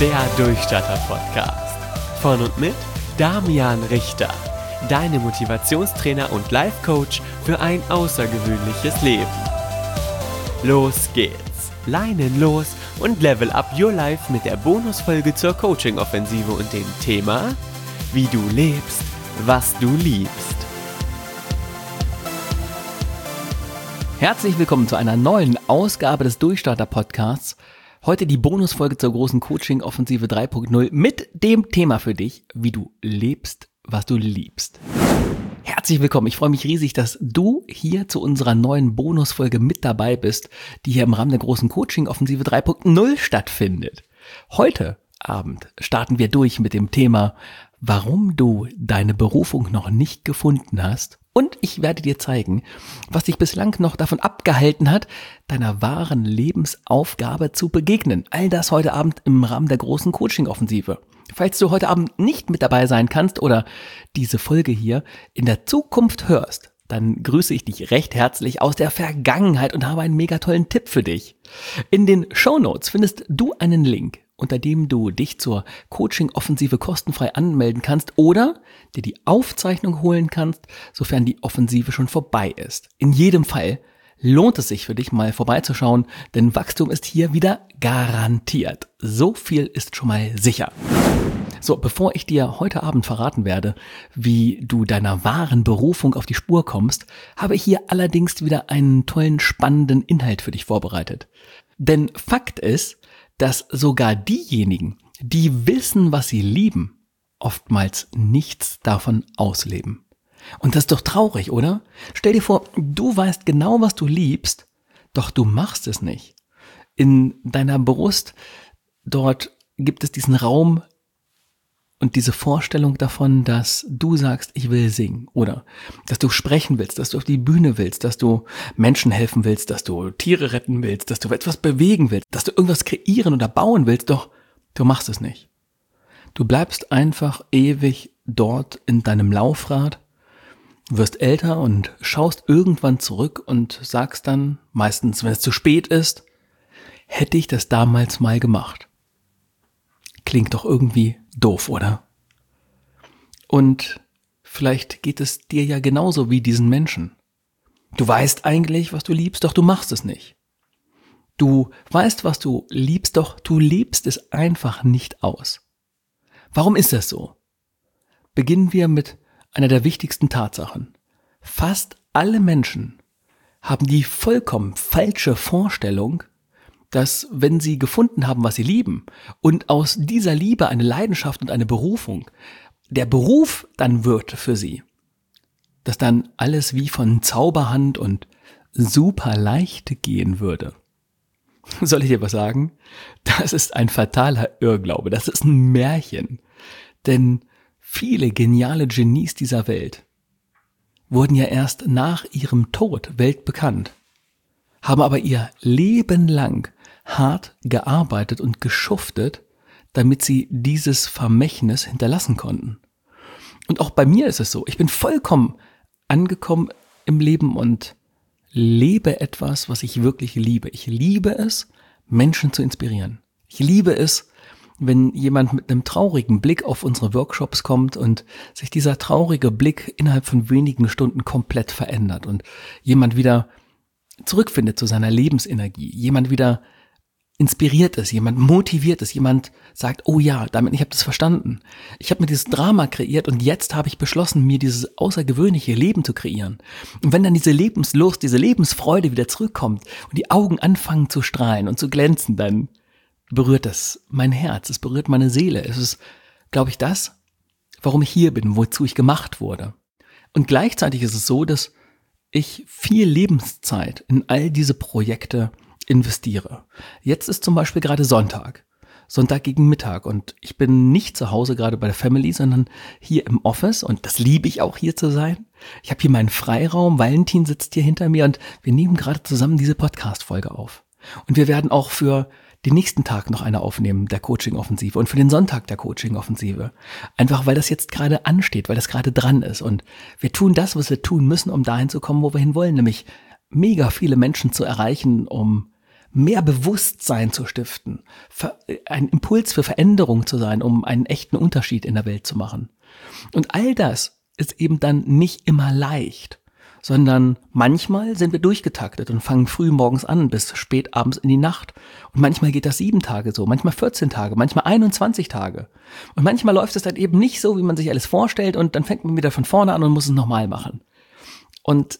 der Durchstarter-Podcast. Von und mit Damian Richter, deine Motivationstrainer und Life-Coach für ein außergewöhnliches Leben. Los geht's, Leinen los und level up your life mit der Bonusfolge zur Coaching-Offensive und dem Thema, wie du lebst, was du liebst. Herzlich willkommen zu einer neuen Ausgabe des Durchstarter-Podcasts. Heute die Bonusfolge zur großen Coaching-Offensive 3.0 mit dem Thema für dich, wie du lebst, was du liebst. Herzlich willkommen, ich freue mich riesig, dass du hier zu unserer neuen Bonusfolge mit dabei bist, die hier im Rahmen der großen Coaching-Offensive 3.0 stattfindet. Heute Abend starten wir durch mit dem Thema, warum du deine Berufung noch nicht gefunden hast. Und ich werde dir zeigen, was dich bislang noch davon abgehalten hat, deiner wahren Lebensaufgabe zu begegnen. All das heute Abend im Rahmen der großen Coaching-Offensive. Falls du heute Abend nicht mit dabei sein kannst oder diese Folge hier in der Zukunft hörst, dann grüße ich dich recht herzlich aus der Vergangenheit und habe einen mega tollen Tipp für dich. In den Shownotes findest du einen Link, unter dem du dich zur Coaching-Offensive kostenfrei anmelden kannst oder dir die Aufzeichnung holen kannst, sofern die Offensive schon vorbei ist. In jedem Fall lohnt es sich für dich mal vorbeizuschauen, denn Wachstum ist hier wieder garantiert. So viel ist schon mal sicher. So, bevor ich dir heute Abend verraten werde, wie du deiner wahren Berufung auf die Spur kommst, habe ich hier allerdings wieder einen tollen, spannenden Inhalt für dich vorbereitet. Denn Fakt ist, dass sogar diejenigen, die wissen, was sie lieben, oftmals nichts davon ausleben. Und das ist doch traurig, oder? Stell dir vor, du weißt genau, was du liebst, doch du machst es nicht. In deiner Brust, dort gibt es diesen Raum und diese Vorstellung davon, dass du sagst, ich will singen, oder dass du sprechen willst, dass du auf die Bühne willst, dass du Menschen helfen willst, dass du Tiere retten willst, dass du etwas bewegen willst, dass du irgendwas kreieren oder bauen willst, doch du machst es nicht. Du bleibst einfach ewig dort in deinem Laufrad, wirst älter und schaust irgendwann zurück und sagst dann, meistens wenn es zu spät ist, hätte ich das damals mal gemacht. Klingt doch irgendwie doof, oder? Und vielleicht geht es dir ja genauso wie diesen Menschen. Du weißt eigentlich, was du liebst, doch du machst es nicht. Du weißt, was du liebst, doch du lebst es einfach nicht aus. Warum ist das so? Beginnen wir mit einer der wichtigsten Tatsachen. Fast alle Menschen haben die vollkommen falsche Vorstellung, dass wenn sie gefunden haben, was sie lieben und aus dieser Liebe eine Leidenschaft und eine Berufung, der Beruf dann wird für sie, dass dann alles wie von Zauberhand und super leicht gehen würde. Soll ich dir was sagen? Das ist ein fataler Irrglaube, das ist ein Märchen. Denn viele geniale Genies dieser Welt wurden ja erst nach ihrem Tod weltbekannt, haben aber ihr Leben lang hart gearbeitet und geschuftet, damit sie dieses Vermächtnis hinterlassen konnten. Und auch bei mir ist es so, ich bin vollkommen angekommen im Leben und lebe etwas, was ich wirklich liebe. Ich liebe es, Menschen zu inspirieren. Ich liebe es, wenn jemand mit einem traurigen Blick auf unsere Workshops kommt und sich dieser traurige Blick innerhalb von wenigen Stunden komplett verändert und jemand wieder zurückfindet zu seiner Lebensenergie, jemand wieder inspiriert ist, jemand motiviert ist, jemand sagt, oh ja, ich habe das verstanden. Ich habe mir dieses Drama kreiert und jetzt habe ich beschlossen, mir dieses außergewöhnliche Leben zu kreieren. Und wenn dann diese Lebenslust, diese Lebensfreude wieder zurückkommt und die Augen anfangen zu strahlen und zu glänzen, dann berührt das mein Herz, es berührt meine Seele. Es ist, glaube ich, das, warum ich hier bin, wozu ich gemacht wurde. Und gleichzeitig ist es so, dass ich viel Lebenszeit in all diese Projekte investiere. Jetzt ist zum Beispiel gerade Sonntag gegen Mittag und ich bin nicht zu Hause gerade bei der Family, sondern hier im Office und das liebe ich auch hier zu sein. Ich habe hier meinen Freiraum, Valentin sitzt hier hinter mir und wir nehmen gerade zusammen diese Podcast-Folge auf. Und wir werden auch für den nächsten Tag noch eine aufnehmen, der Coaching-Offensive und für den Sonntag der Coaching-Offensive. Einfach, weil das jetzt gerade ansteht, weil das gerade dran ist und wir tun das, was wir tun müssen, um dahin zu kommen, wo wir hin wollen, nämlich mega viele Menschen zu erreichen, um mehr Bewusstsein zu stiften, ein Impuls für Veränderung zu sein, um einen echten Unterschied in der Welt zu machen. Und all das ist eben dann nicht immer leicht, sondern manchmal sind wir durchgetaktet und fangen früh morgens an bis spät abends in die Nacht. Und manchmal geht das 7 Tage so, manchmal 14 Tage, manchmal 21 Tage. Und manchmal läuft es dann eben nicht so, wie man sich alles vorstellt und dann fängt man wieder von vorne an und muss es nochmal machen. Und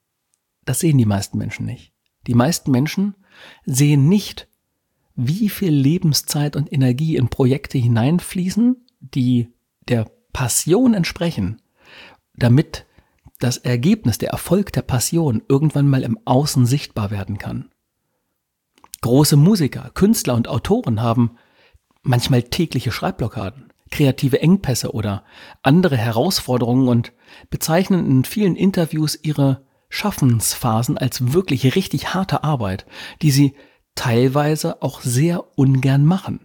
das sehen die meisten Menschen nicht. Die meisten Menschen sehen nicht, wie viel Lebenszeit und Energie in Projekte hineinfließen, die der Passion entsprechen, damit das Ergebnis, der Erfolg der Passion irgendwann mal im Außen sichtbar werden kann. Große Musiker, Künstler und Autoren haben manchmal tägliche Schreibblockaden, kreative Engpässe oder andere Herausforderungen und bezeichnen in vielen Interviews ihre Schaffensphasen als wirklich richtig harte Arbeit, die sie teilweise auch sehr ungern machen.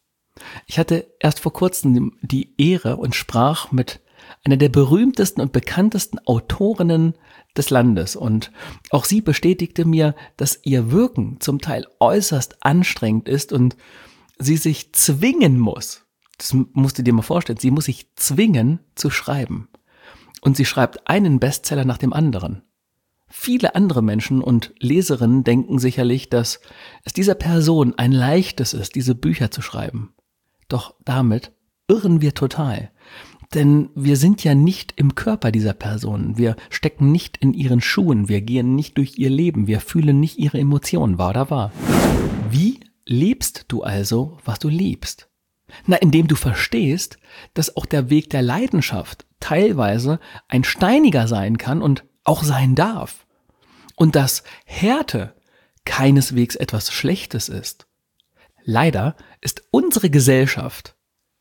Ich hatte erst vor kurzem die Ehre und sprach mit einer der berühmtesten und bekanntesten Autorinnen des Landes. Und auch sie bestätigte mir, dass ihr Wirken zum Teil äußerst anstrengend ist und sie sich zwingen muss. Das musst du dir mal vorstellen. Sie muss sich zwingen zu schreiben. Und sie schreibt einen Bestseller nach dem anderen. Viele andere Menschen und Leserinnen denken sicherlich, dass es dieser Person ein leichtes ist, diese Bücher zu schreiben. Doch damit irren wir total. Denn wir sind ja nicht im Körper dieser Person. Wir stecken nicht in ihren Schuhen. Wir gehen nicht durch ihr Leben. Wir fühlen nicht ihre Emotionen. Wahr oder wahr? Wie lebst du also, was du liebst? Na, indem du verstehst, dass auch der Weg der Leidenschaft teilweise ein steiniger sein kann und auch sein darf. Und dass Härte keineswegs etwas Schlechtes ist. Leider ist unsere Gesellschaft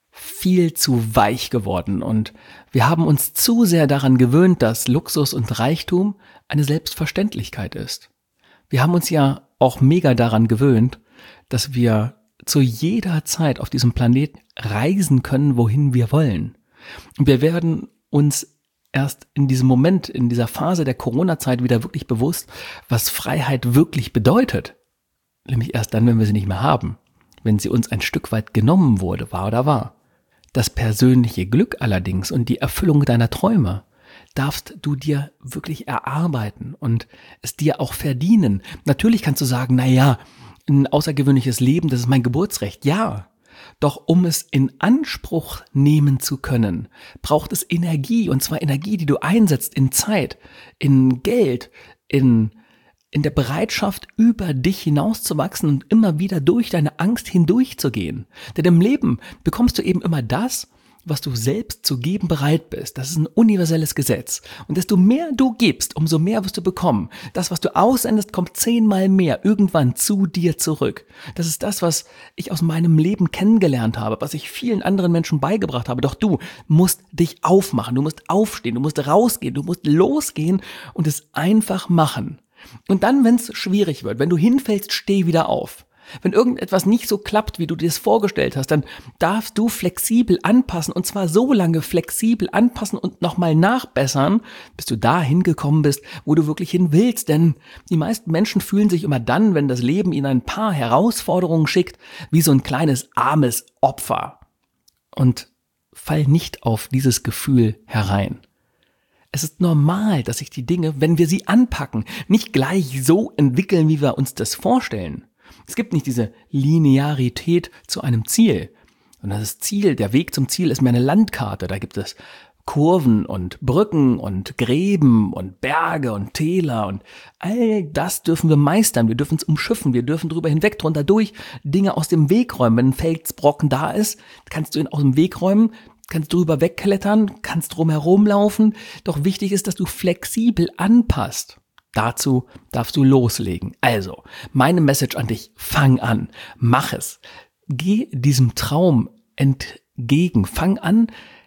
viel zu weich geworden und wir haben uns zu sehr daran gewöhnt, dass Luxus und Reichtum eine Selbstverständlichkeit ist. Wir haben uns ja auch mega daran gewöhnt, dass wir zu jeder Zeit auf diesem Planeten reisen können, wohin wir wollen. Und wir werden uns erst in diesem Moment, in dieser Phase der Corona-Zeit wieder wirklich bewusst, was Freiheit wirklich bedeutet. Nämlich erst dann, wenn wir sie nicht mehr haben, wenn sie uns ein Stück weit genommen wurde, wahr oder wahr. Das persönliche Glück allerdings und die Erfüllung deiner Träume darfst du dir wirklich erarbeiten und es dir auch verdienen. Natürlich kannst du sagen, naja, ein außergewöhnliches Leben, das ist mein Geburtsrecht. Ja, doch um es in Anspruch nehmen zu können, braucht es Energie, und zwar Energie, die du einsetzt in Zeit, in Geld, in der Bereitschaft, über dich hinauszuwachsen und immer wieder durch deine Angst hindurchzugehen. Denn im Leben bekommst du eben immer das, was du selbst zu geben bereit bist. Das ist ein universelles Gesetz. Und desto mehr du gibst, umso mehr wirst du bekommen. Das, was du aussendest, kommt 10-mal mehr irgendwann zu dir zurück. Das ist das, was ich aus meinem Leben kennengelernt habe, was ich vielen anderen Menschen beigebracht habe. Doch du musst dich aufmachen, du musst aufstehen, du musst rausgehen, du musst losgehen und es einfach machen. Und dann, wenn es schwierig wird, wenn du hinfällst, steh wieder auf. Wenn irgendetwas nicht so klappt, wie du dir es vorgestellt hast, dann darfst du flexibel anpassen, und zwar so lange flexibel anpassen und nochmal nachbessern, bis du dahin gekommen bist, wo du wirklich hin willst. Denn die meisten Menschen fühlen sich immer dann, wenn das Leben ihnen ein paar Herausforderungen schickt, wie so ein kleines armes Opfer. Und fall nicht auf dieses Gefühl herein. Es ist normal, dass sich die Dinge, wenn wir sie anpacken, nicht gleich so entwickeln, wie wir uns das vorstellen. Es gibt nicht diese Linearität zu einem Ziel. Und das Ziel, der Weg zum Ziel ist mehr eine Landkarte. Da gibt es Kurven und Brücken und Gräben und Berge und Täler und all das dürfen wir meistern. Wir dürfen es umschiffen, wir dürfen drüber hinweg, drunter durch, Dinge aus dem Weg räumen. Wenn ein Felsbrocken da ist, kannst du ihn aus dem Weg räumen, kannst drüber wegklettern, kannst drumherum laufen. Doch wichtig ist, dass du flexibel anpasst. Dazu darfst du loslegen. Also, meine Message an dich, fang an, mach es. Geh diesem Traum entgegen. Fang an,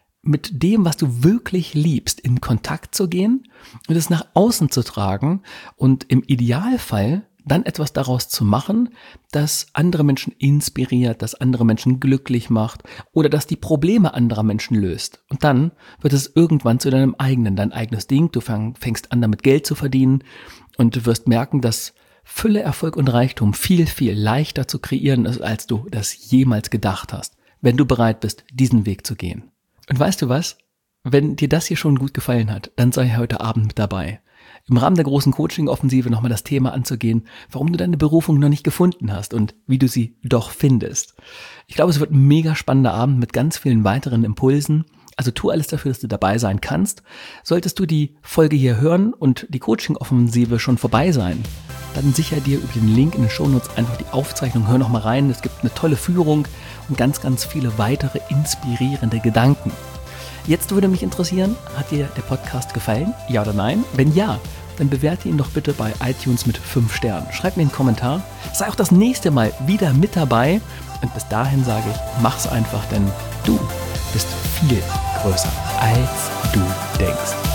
mit dem, was du wirklich liebst, in Kontakt zu gehen und es nach außen zu tragen und im Idealfall dann etwas daraus zu machen, das andere Menschen inspiriert, das andere Menschen glücklich macht oder das die Probleme anderer Menschen löst. Und dann wird es irgendwann zu dein eigenes Ding. Du fängst an, damit Geld zu verdienen und du wirst merken, dass Fülle, Erfolg und Reichtum viel, viel leichter zu kreieren ist, als du das jemals gedacht hast, wenn du bereit bist, diesen Weg zu gehen. Und weißt du was? Wenn dir das hier schon gut gefallen hat, dann sei heute Abend mit dabei. Im Rahmen der großen Coaching-Offensive nochmal das Thema anzugehen, warum du deine Berufung noch nicht gefunden hast und wie du sie doch findest. Ich glaube, es wird ein mega spannender Abend mit ganz vielen weiteren Impulsen. Also tu alles dafür, dass du dabei sein kannst. Solltest du die Folge hier hören und die Coaching-Offensive schon vorbei sein, dann sicher dir über den Link in den Shownotes einfach die Aufzeichnung. Hör noch mal rein. Es gibt eine tolle Führung und ganz, ganz viele weitere inspirierende Gedanken. Jetzt würde mich interessieren, hat dir der Podcast gefallen? Ja oder nein? Wenn ja, dann bewerte ihn doch bitte bei iTunes mit 5 Sternen. Schreib mir einen Kommentar. Sei auch das nächste Mal wieder mit dabei. Und bis dahin sage ich, mach's einfach, denn du bist viel größer, als du denkst.